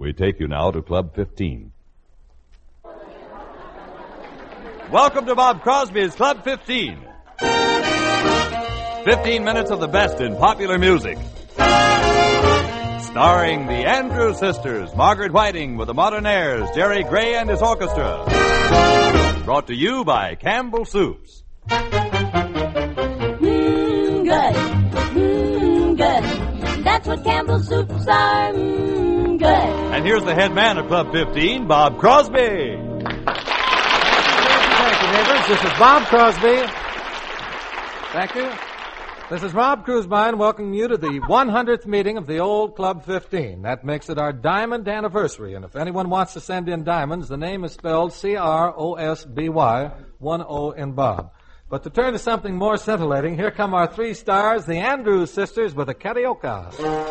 We take you now to Club 15. Welcome to Bob Crosby's Club 15. 15 minutes of the best in popular music. Starring the Andrews Sisters, Margaret Whiting with the Modern Airs, Jerry Gray and his orchestra. Brought to you by Campbell Soups. Good. Good. That's what Campbell Soups are. Good. And here's the head man of Club 15, Bob Crosby. Thank you, neighbors. This is Bob Crosby. Thank you. This is Rob Cruzbein welcoming you to the 100th meeting of the old Club 15. That makes it our diamond anniversary. And if anyone wants to send in diamonds, the name is spelled C-R-O-S-B-Y, 1 O in Bob. But to turn to something more scintillating, here come our three stars, the Andrews Sisters, with a karaoke.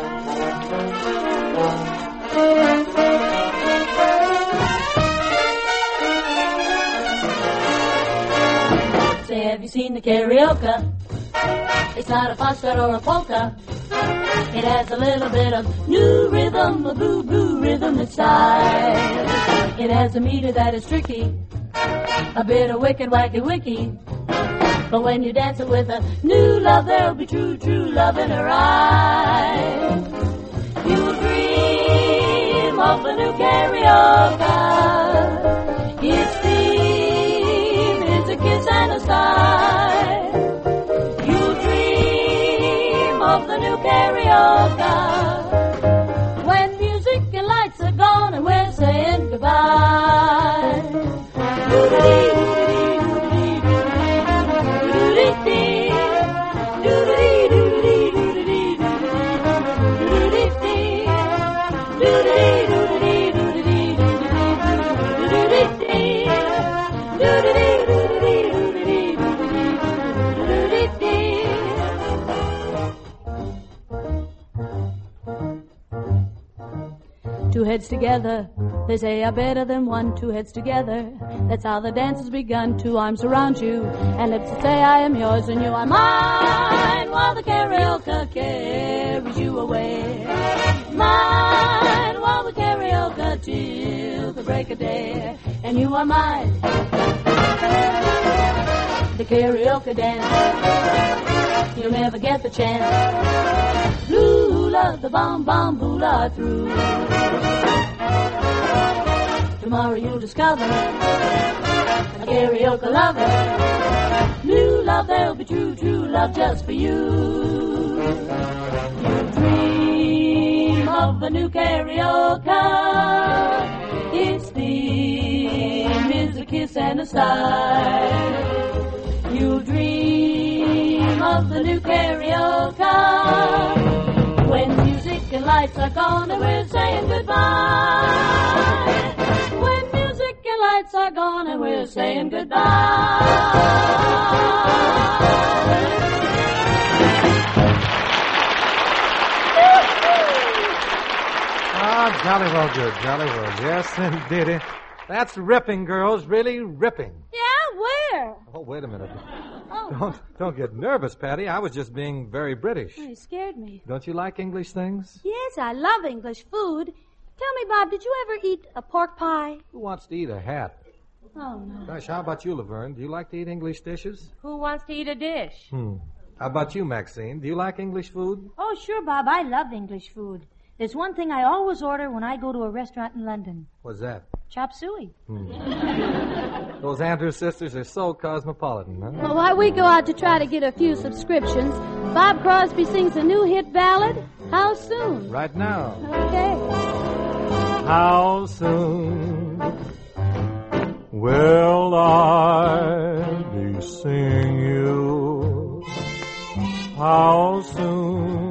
Say, have you seen the karaoke? It's not a foxtrot or a polka. It has a little bit of new rhythm, a blue rhythm inside. It has a meter that is tricky, a bit of wicked wacky wicky. But when you dance it with a new love, there'll be true love in her eyes. You'll dream of the new karaoke. Its theme is a kiss and a sigh. You'll dream of the new karaoke. When music and lights are gone and we're saying goodbye. Two heads together, they say are better than one. Two heads together, that's how the dance has begun. Two arms around you, and lips that say I am yours and you are mine, while the karaoke carries you away. Mine, while the karaoke till the break of day, and you are mine. The karaoke dance, you'll never get the chance. Lula, the bomb-boola through. Tomorrow you'll discover a karaoke lover. New love, there'll be true love just for you. You dream of a new karaoke. Its theme is a kiss and a sigh. You'll dream of the new karaoke. When music and lights are gone and we're saying goodbye. When music and lights are gone and we're saying goodbye. Ah, jolly well good, jolly well. Yes, indeedy. That's ripping, girls, really ripping. Yeah, where? Oh, wait a minute. Oh. Don't get nervous, Patty. I was just being very British. Oh, you scared me. Don't you like English things? Yes, I love English food. Tell me, Bob, did you ever eat a pork pie? Who wants to eat a hat? Oh, no. Gosh, how about you, Laverne? Do you like to eat English dishes? Who wants to eat a dish? How about you, Maxine? Do you like English food? Oh, sure, Bob. I love English food. There's one thing I always order when I go to a restaurant in London. What's that? Chop suey. Those Andrews sisters are so cosmopolitan, huh? Well, while we go out to try to get a few subscriptions, Bob Crosby sings a new hit ballad, How Soon? Right now. Okay. How soon will I be seeing you? How soon?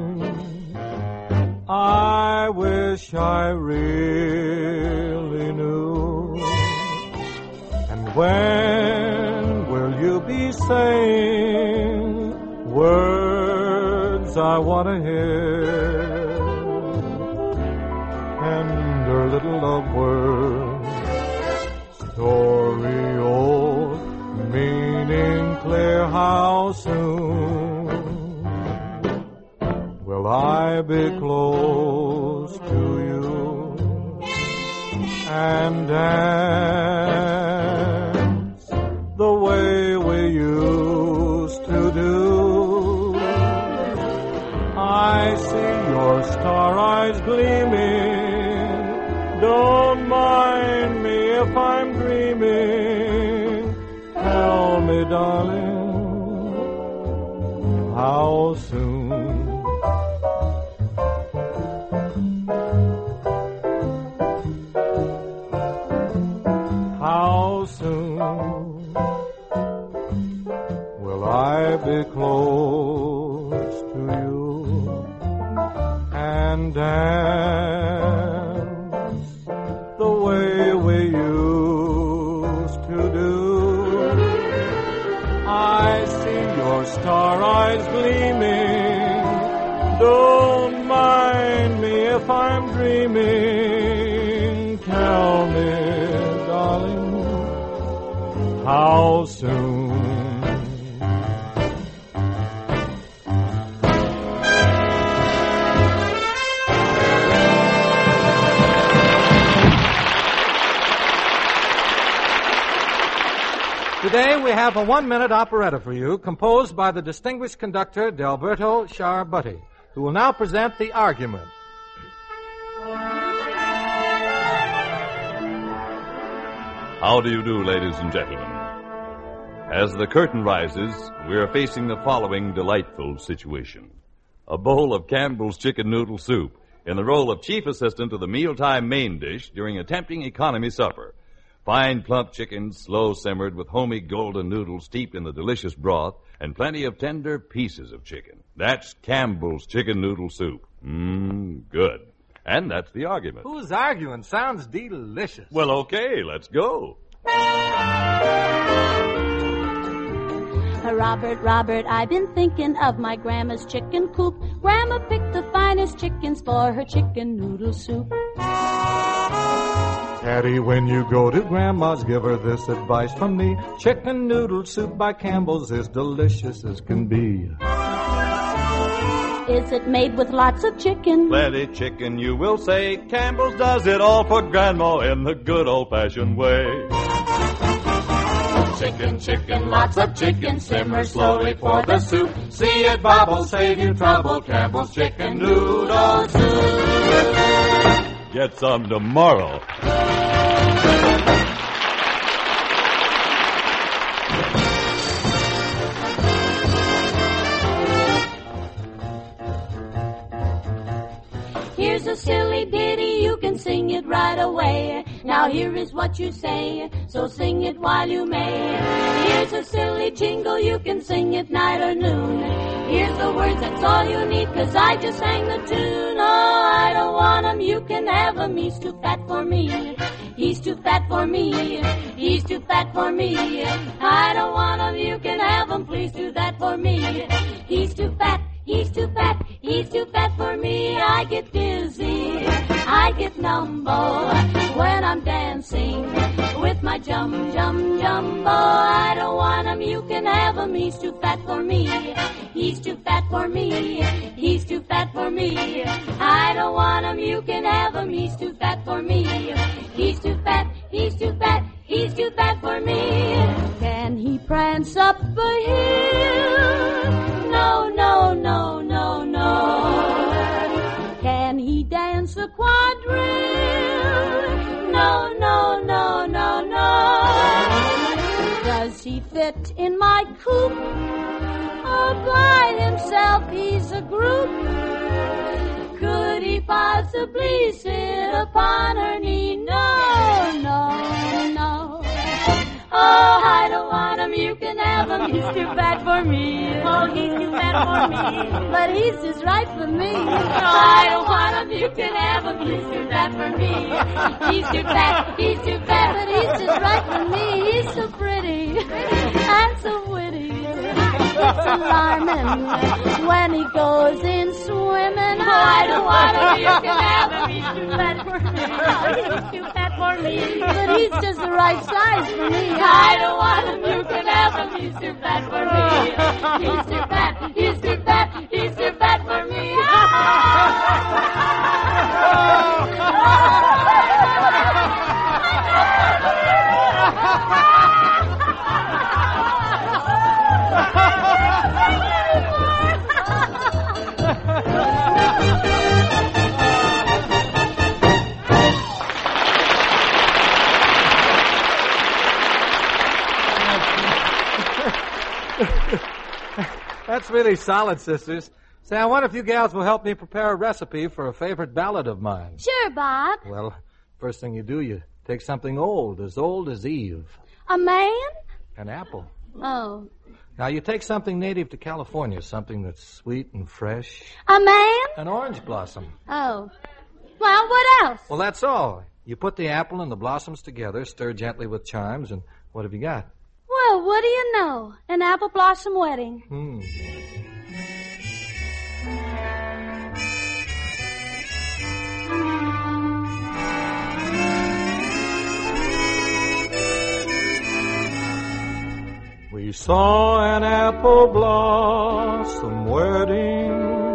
I wish I really knew. And when will you be saying words I want to hear? Tender little love words, story old, meaning clear. How soon will I be close to you? and dance the way we used to do. I see your star eyes gleaming. Don't mind me if I'm dreaming. Tell me, darling, how soon? How soon will I be close to you and dance the way we used to do? I see your star eyes gleaming. Don't mind me if I'm dreaming. Tell me, darling, how soon? Today we have a 1-minute operetta for you, composed by the distinguished conductor Delberto Sciarbutti, who will now present The Argument. How do you do, ladies and gentlemen? As the curtain rises, we are facing the following delightful situation. A bowl of Campbell's chicken noodle soup in the role of chief assistant to the mealtime main dish during a tempting economy supper. Fine plump chicken, slow simmered with homey golden noodles steeped in the delicious broth, and plenty of tender pieces of chicken. That's Campbell's chicken noodle soup. Good. And that's the argument. Who's arguing? Sounds delicious. Well, okay, let's go. Robert, I've been thinking of my grandma's chicken coop. Grandma picked the finest chickens for her chicken noodle soup. Patty, when you go to Grandma's, give her this advice from me. Chicken noodle soup by Campbell's is delicious as can be. Is it made with lots of chicken? Plenty chicken, you will say. Campbell's does it all for Grandma in the good old-fashioned way. Chicken, lots of chicken, simmer slowly for the soup. See it bubble, save you trouble, Campbell's chicken noodle soup. Get some tomorrow. Here's a silly ditty, you can sing it right away. Now here is what you say, so sing it while you may. Here's a silly jingle, you can sing it night or noon. Here's the words, that's all you need, 'cause I just sang the tune. Oh, I don't want him, you can have him, he's too fat for me. He's too fat for me, he's too fat for me. I don't want him, you can have him, please do that for me. He's too fat, he's too fat, he's too fat for me. I get dizzy, I get numbo when I'm dancing with my jumbo. I don't want him, you can have him, he's too fat for me. He's too fat for me, he's too fat for me. I don't want him, you can have him, he's too fat for me. He's too fat, he's too fat, he's too fat for me. Can he prance up a hill? No, no, no, no, no. Can he dance a quadrille? No, no, no, no, no. Does he fit in my coupe? All by himself, he's a group. Could he possibly sit upon her knee? No, no, no. Oh, I don't want him, you can have him, he's too fat for me. Oh, he's too fat for me, but he's just right for me. Oh, I don't want him, you can have him, he's too fat for me. He's too fat, but he's just right for me. He's so pretty and so witty. It's alarming when he goes in swimming. Oh, I don't want him, you can have him, he's too fat for me. Oh, he's too fat for me, but he's just the right size for me. I don't want him, you can have him, he's too fat for me. He's too fat, he's too fat, he's too fat for me. really solid, sisters. Say, I wonder if you gals will help me prepare a recipe for a favorite ballad of mine. Sure, Bob. Well, first thing you do, you take something old as Eve. A man? An apple. Oh. Now, you take something native to California, something that's sweet and fresh. A man? An orange blossom. Oh. Well, what else? Well, that's all. You put the apple and the blossoms together, stir gently with chimes, and what have you got? Well, what do you know? An apple blossom wedding. We saw an apple blossom wedding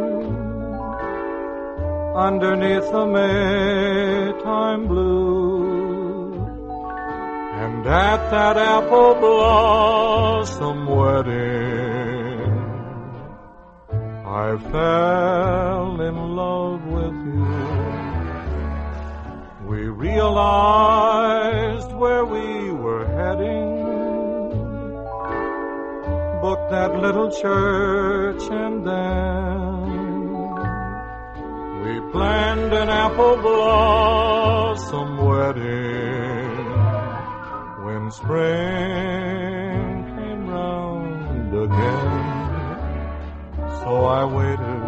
underneath the Maytime blue, and at that apple blossom wedding I fell in love with you. We realized where we were heading, booked that little church, and then we planned an apple blossom wedding. When spring came round again, so I waited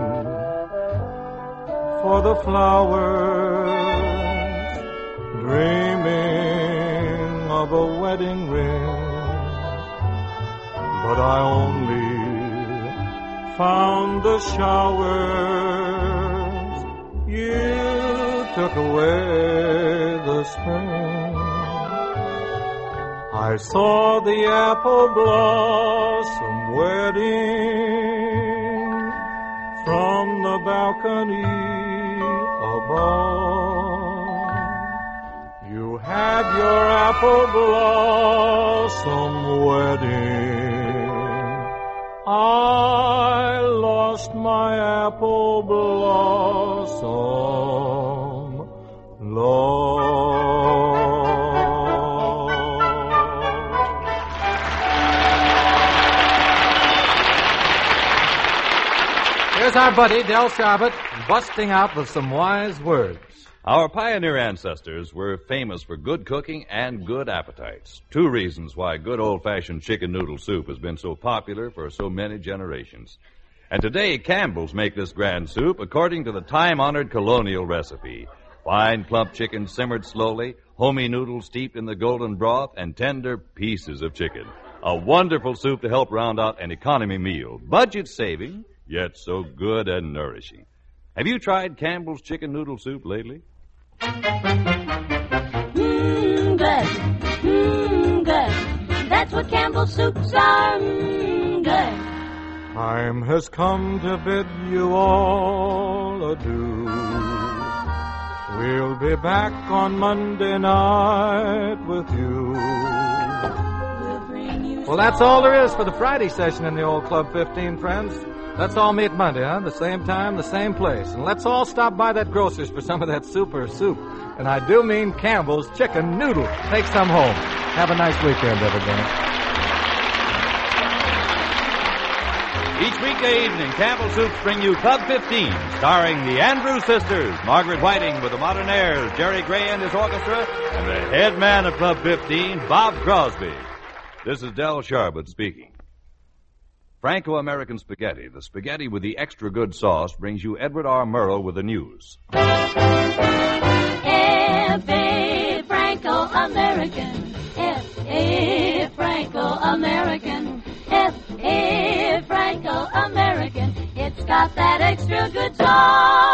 for the flowers, dreaming of a wedding ring. But I only found the showers. You took away the spring. I saw the apple blossom wedding from the balcony above. You had your apple blossom wedding. I lost my apple blossom love. Here's our buddy, Del Sharbutt, busting out with some wise words. Our pioneer ancestors were famous for good cooking and good appetites. 2 reasons why good old-fashioned chicken noodle soup has been so popular for so many generations. And today, Campbell's make this grand soup according to the time-honored colonial recipe. Fine, plump chicken simmered slowly, homey noodles steeped in the golden broth, and tender pieces of chicken. A wonderful soup to help round out an economy meal. Budget-saving, yet so good and nourishing. Have you tried Campbell's chicken noodle soup lately? Good. Good. That's what Campbell's soups are. Good. Time has come to bid you all adieu. We'll be back on Monday night with you. Well, that's all there is for the Friday session in the old Club 15, friends. Let's all meet Monday, huh? The same time, the same place. And let's all stop by that grocer's for some of that super soup. And I do mean Campbell's chicken noodle. Take some home. Have a nice weekend, everybody. Each weekday evening, Campbell Soups bring you Club 15, starring the Andrews Sisters, Margaret Whiting with the modern airs, Jerry Gray and his orchestra, and the head man of Club 15, Bob Crosby. This is Del Sharbutt speaking. Franco-American Spaghetti, the spaghetti with the extra good sauce, brings you Edward R. Murrow with the news. F.A. Franco-American. F.A. Franco-American. F.A. Franco-American. It's got that extra good sauce.